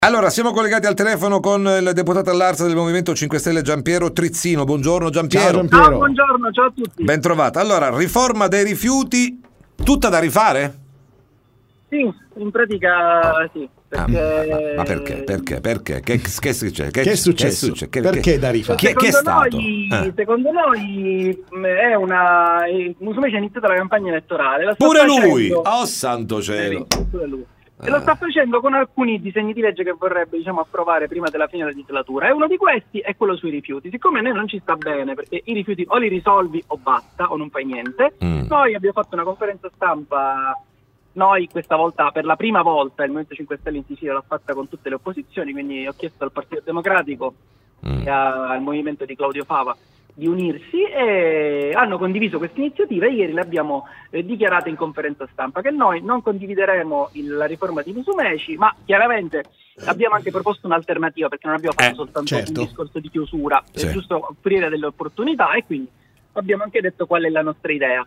Allora, siamo collegati al telefono con il deputato all'Arsa del Movimento 5 Stelle Giampiero Trizzino. Buongiorno Giampiero. Ciao Giampiero. Ciao, buongiorno, ciao a tutti. Ben trovato. Allora, riforma dei rifiuti, tutta da rifare? Sì, in pratica sì. Perché... Ma perché? Che succede? Che è successo? Perché da rifare? Che è stato? Secondo noi è una... Musumeci ha iniziato la campagna elettorale. La sta Pure facendo... lui! Oh santo cielo! Pure lui. E lo sta facendo con alcuni disegni di legge che vorrebbe, approvare prima della fine della legislatura. E uno di questi è quello sui rifiuti. Siccome a noi non ci sta bene, perché i rifiuti o li risolvi o basta, o non fai niente, noi abbiamo fatto una conferenza stampa. Noi questa volta, per la prima volta, il Movimento 5 Stelle in Sicilia l'ha fatta con tutte le opposizioni, quindi ho chiesto al Partito Democratico e al movimento di Claudio Fava di unirsi e hanno condiviso questa iniziativa e ieri l'abbiamo dichiarata in conferenza stampa, che noi non condivideremo la riforma di Musumeci, ma chiaramente abbiamo anche proposto un'alternativa, perché non abbiamo fatto soltanto un discorso di chiusura, è giusto offrire delle opportunità, e quindi abbiamo anche detto qual è la nostra idea.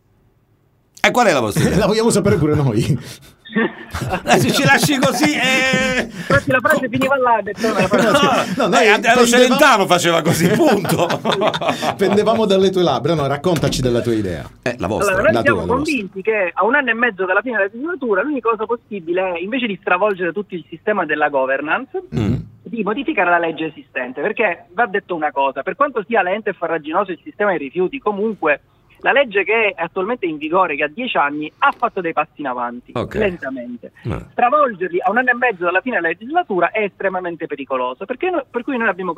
E qual è la vostra idea? La vogliamo sapere pure noi. Se ci lasci così Infatti la frase finiva là, Celentano faceva così, punto. Pendevamo dalle tue labbra. No, raccontaci della tua idea. La vostra. Allora, noi siamo convinti che a 1 anno e mezzo dalla fine della legislatura l'unica cosa possibile è, invece di stravolgere tutto il sistema della governance, di modificare la legge esistente, perché va detto una cosa: per quanto sia lento e farraginoso il sistema dei rifiuti, comunque la legge che è attualmente in vigore, che ha 10 anni, ha fatto dei passi in avanti, lentamente. Stravolgerli a 1 anno e mezzo dalla fine della legislatura è estremamente pericoloso, per cui noi abbiamo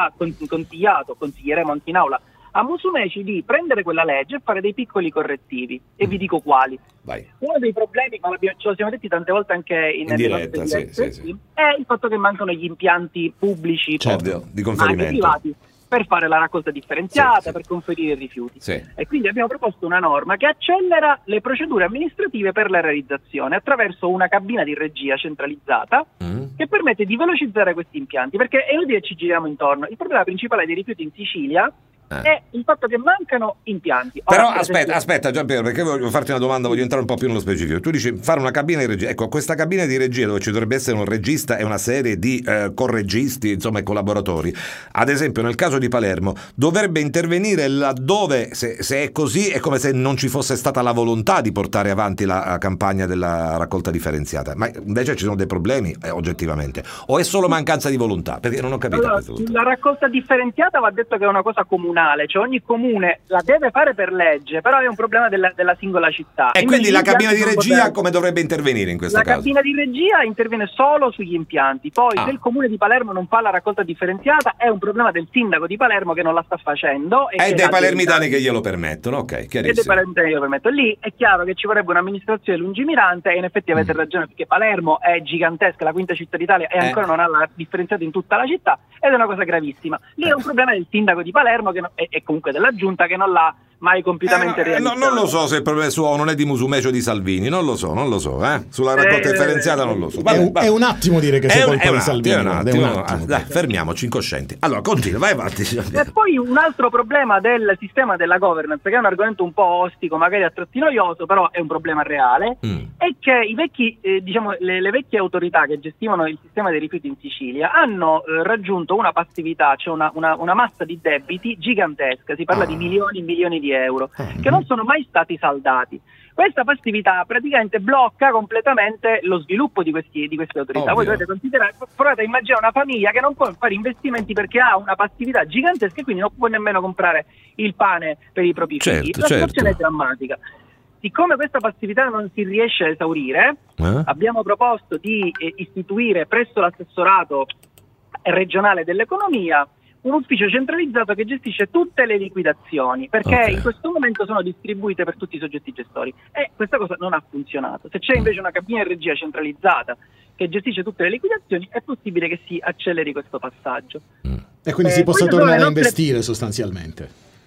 consiglieremo anche in aula a Musumeci di prendere quella legge e fare dei piccoli correttivi, e vi dico quali. Vai. Uno dei problemi, ma ce lo siamo detti tante volte anche in diretta, sì, è il fatto che mancano gli impianti pubblici, di conferimento, anche privati, per fare la raccolta differenziata, per conferire i rifiuti. E quindi abbiamo proposto una norma che accelera le procedure amministrative per la realizzazione attraverso una cabina di regia centralizzata che permette di velocizzare questi impianti, perché è inutile che ci giriamo intorno. Il problema principale dei rifiuti in Sicilia è il fatto che mancano impianti. Però aspetta Giampiero, perché voglio farti una domanda, voglio entrare un po' più nello specifico. Tu dici fare una cabina di regia. Ecco, questa cabina di regia, dove ci dovrebbe essere un regista e una serie di correggisti, insomma, e collaboratori, ad esempio nel caso di Palermo, dovrebbe intervenire laddove, se è così, è come se non ci fosse stata la volontà di portare avanti la campagna della raccolta differenziata. Ma invece ci sono dei problemi, oggettivamente, o è solo mancanza di volontà? Perché non ho capito. Allora, la raccolta differenziata va detto che è una cosa comunale, cioè ogni comune la deve fare per legge, però è un problema della singola città. E quindi la cabina di regia come dovrebbe intervenire in questo caso? La cabina di regia interviene solo sugli impianti, poi se il comune di Palermo non fa la raccolta differenziata è un problema del sindaco di Palermo che non la sta facendo. E dei palermitani che glielo permettono, ok, chiarissimo. E dei palermitani che glielo permettono. Lì è chiaro che ci vorrebbe un'amministrazione lungimirante, e in effetti avete ragione, perché Palermo è gigantesca, la quinta città d'Italia, e ancora non ha la differenziata in tutta la città, ed è una cosa gravissima. Lì è un problema del sindaco di Palermo che e comunque della giunta, che non l'ha mai compiutamente realizzato. Non lo so se il problema suo non è di Musumeci o di Salvini, non lo so, sulla raccolta differenziata non lo so. È un attimo dire che sia colpa di Salvini. Dai, fermiamoci incoscienti. Allora, continua, vai avanti. E poi un altro problema del sistema della governance, che è un argomento un po' ostico, magari a tratti noioso, però è un problema reale, è che i vecchi, le vecchie autorità che gestivano il sistema dei rifiuti in Sicilia hanno raggiunto una passività, cioè una massa di debiti gigantesca, si parla di milioni e milioni di euro, che non sono mai stati saldati. Questa passività praticamente blocca completamente lo sviluppo di queste autorità. Voi dovete considerare, provate a immaginare una famiglia che non può fare investimenti perché ha una passività gigantesca e quindi non può nemmeno comprare il pane per i propri figli. La situazione è drammatica. Siccome questa passività non si riesce a esaurire, abbiamo proposto di istituire presso l'assessorato regionale dell'economia un ufficio centralizzato che gestisce tutte le liquidazioni, perché in questo momento sono distribuite per tutti i soggetti gestori, e questa cosa non ha funzionato. Se c'è invece una cabina di regia centralizzata che gestisce tutte le liquidazioni, è possibile che si acceleri questo passaggio. E quindi si possa tornare a investire sostanzialmente.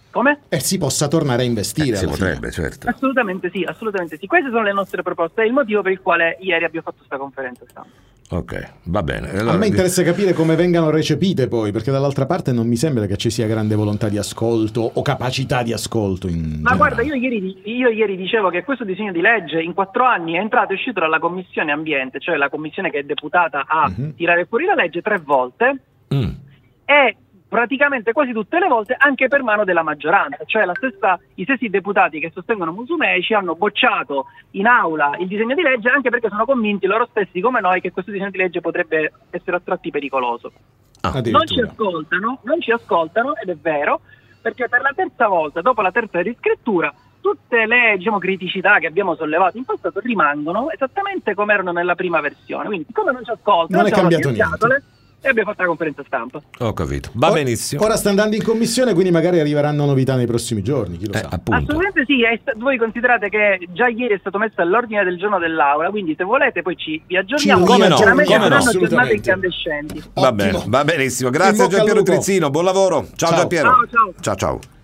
Come? Si possa tornare a investire. Si potrebbe, certo. Assolutamente sì, assolutamente sì. Queste sono le nostre proposte, è il motivo per il quale ieri abbiamo fatto questa conferenza stampa. Ok, va bene. Allora, a me interessa capire come vengano recepite poi, perché dall'altra parte non mi sembra che ci sia grande volontà di ascolto o capacità di ascolto. Ma guarda, io ieri dicevo che questo disegno di legge in 4 anni è entrato e uscito dalla Commissione Ambiente, cioè la commissione che è deputata a tirare fuori la legge 3 volte, e praticamente quasi tutte le volte anche per mano della maggioranza, cioè i stessi deputati che sostengono Musumeci hanno bocciato in aula il disegno di legge anche perché sono convinti loro stessi come noi che questo disegno di legge potrebbe essere a tratti pericoloso. Non ci ascoltano ed è vero, perché per la terza volta, dopo la terza riscrittura, tutte le criticità che abbiamo sollevato in passato rimangono esattamente come erano nella prima versione, quindi siccome non ci ascoltano, non è cambiato niente. E abbiamo fatto la conferenza stampa. Ho capito, va benissimo. Ora sta andando in commissione, quindi magari arriveranno novità nei prossimi giorni, chi lo sa. Appunto. Assolutamente sì, voi considerate che già ieri è stato messo all'ordine del giorno dell'Aula, quindi se volete poi vi aggiorniamo. Come no, giornate incandescenti. Va bene, va benissimo. Grazie a Giampiero Trizzino, buon lavoro. Ciao Giampiero. Ciao.